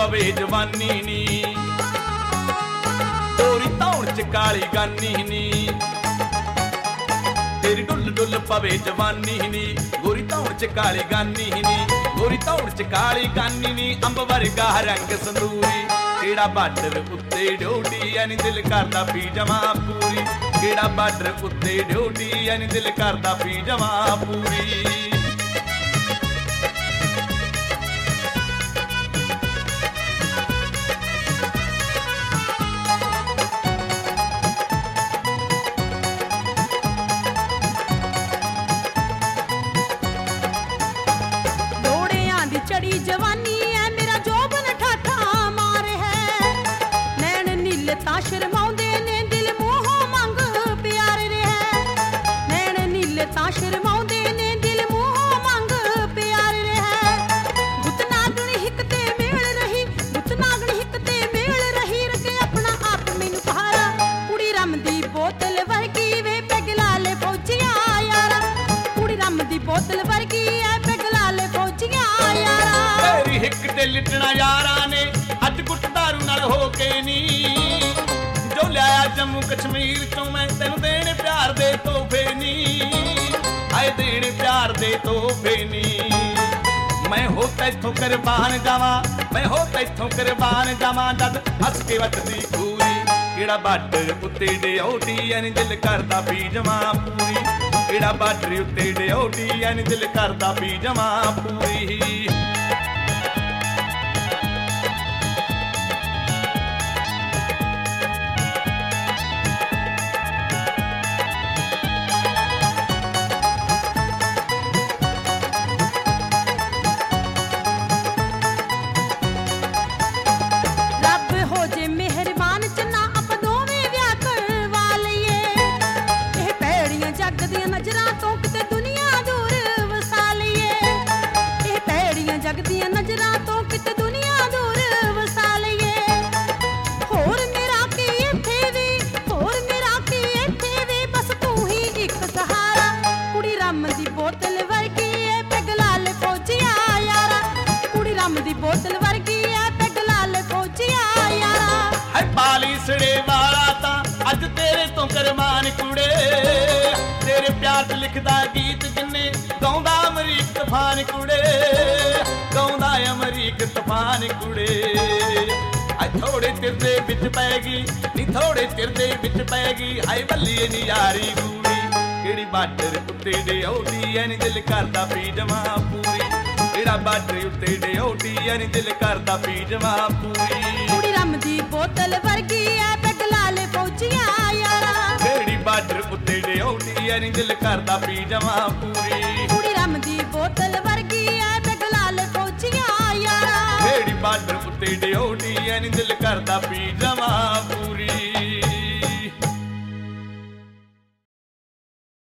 ਪਵੇ ਜਵਾਨੀ ਨੀ ਤੋਰੀ ਧੌਣ ਚ ਕਾਲੀ ਗਾਨੀ ਨੀ ਤੇਰੀ ਡੁੱਲ ਡੁੱਲ ਪਵੇ ਜਵਾਨੀ ਨੀ ਗੋਰੀ ਧੌਣ ਚ ਕਾਲੀ ਗਾਨੀ ਨੀ ਗੋਰੀ ਧੌਣ ਚ ਕਾਲੀ ਗਾਨੀ ਨੀ ਅੰਬ ਵਰਗਾ ਰੰਗ ਸੰਦੂਰੀ ਕਿਹੜਾ ਬਾਰਡਰ ਉੱਤੇ ਡਿਊਟੀ ਐ ਨੀ ਦਿਲ ਕਰਦਾ ਪੀ ਜਮਾ ਪੂਰੀ ਕਿਹੜਾ ਬਾਰਡਰ ਉੱਤੇ ਡਿਊਟੀ ਐ ਨੀ ਦਿਲ ਕਰਦਾ ਪੀ ਜਮਾ ਪੂਰੀ चढ़ी जवानी है मेरा जोबन ठाठा मार है नैन नील ता शर्माउंदे ने दिल मोह मंग प्यार रे है नैन नील ता शर्माउंदे ने दिल मोह मंग प्यार रे है गुत नागण हिक ते मेल रही गुत नागण हिक ते मेल रही रखे अपना आप मैनू सहारा कुड़ी रम दी बोतल वर्गी वे पैग लाले फौजिया यारा कुड़ी रम दी बोतल वर्गी है पैग लाले फौजिया तेरी हिक ते लिटना यारां ने अज गुट दारू नाल हो के नी जो लिया जम्मू कश्मीर चों मैं तेनू देने प्यार दे तोहफे नी आए देने प्यार दे तोहफे नी मैं हो तैथों कुर्बान जावां मैं हो तैथों कुर्बान जावां जद हस के वटदी पूरी किहड़ा बार्डर उत्ते ड्यूटी ऐ नी दिल करदा पी जमां पूरी किहड़ा बार्डर उत्ते ड्यूटी ऐ नी दिल करदा पी जमां पूरी बोतल वर्गी है पैग लाल फौजिया यारा है पाली सड़े वाला ता अज तेरे तो कुर्बान कुड़े तेरे प्यार च लिखदा गीत जिन्ने गाउंदा अमरीक तूफान कुड़े गाउंदा अमरीक तूफान कुड़े थोड़े चिर दे विच पैगी नी थोड़े चिर दे विच पैगी हाय बल्लीए नी यारी गूड़ी किहड़ी बार्डर उत्ते ड्यूटी ऐ नी दिल करदा पी जमां पूरी किहड़ा बार्डर उत्ते ड्यूटी ऐ नी दिल करदा पी जमां पूरी कुड़ी रम दी बोतल वर्गी ऐ पैग लाले फौजिया यारा किहड़ी बार्डर उत्ते ड्यूटी ऐ नी दिल करदा पी जमां पूरी कुड़ी रम दी बोतल वर्गी ऐ पैग लाले फौजिया यारा किहड़ी बार्डर उत्ते ड्यूटी ऐ नी दिल करदा पी जमां